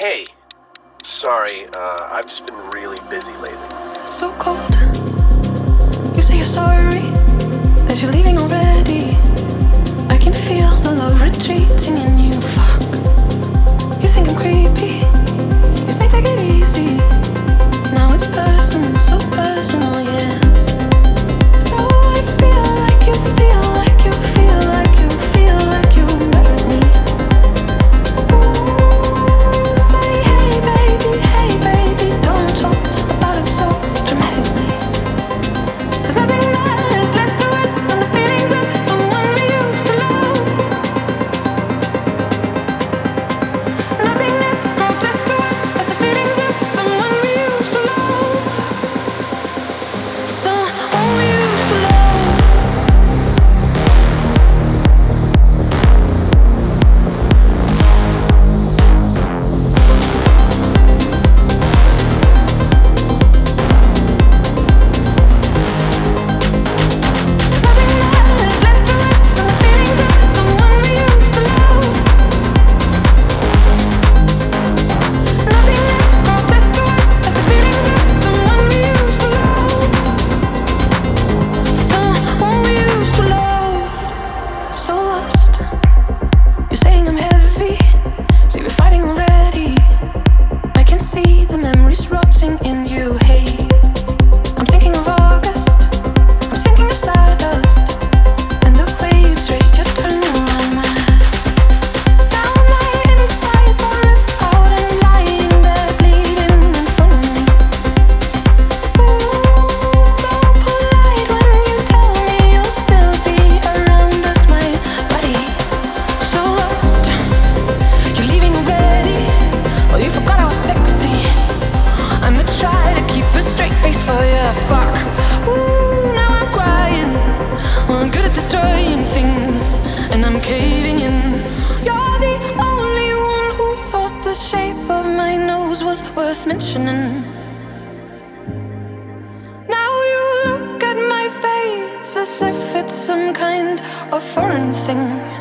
Hey, sorry, I've just been really busy lately. So cold. You say you're sorry, that you're leaving already. I can feel the love retreating in you. Fuck. You think I'm creepy. You say take it easy. Now it's personal, so personal, yeah. So I feel like you feel like you feel like you feel like you murdered me. Ooh, say hey baby, don't talk about it so dramatically. 'Cause nothing matters less to us than the feelings of someone we used to love. Nothing as grotesque to us as the feelings of someone we used to love. Someone we used to love. In you, hey. I'm thinking of August. I'm thinking of stardust. And the waves raced your tongue around my head. Now my insides are ripped out and lying there bleeding in front of me. Ooh, so polite when you tell me you'll still be around us, my buddy. So lost. You're leaving already. Well, you forgot I was sexy. I'ma try to keep a straight face for you. Fuck. Ooh, now I'm crying. Well, I'm good at destroying things, and I'm caving in. You're the only one who thought the shape of my nose was worth mentioning. Now you look at my face as if it's some kind of foreign thing.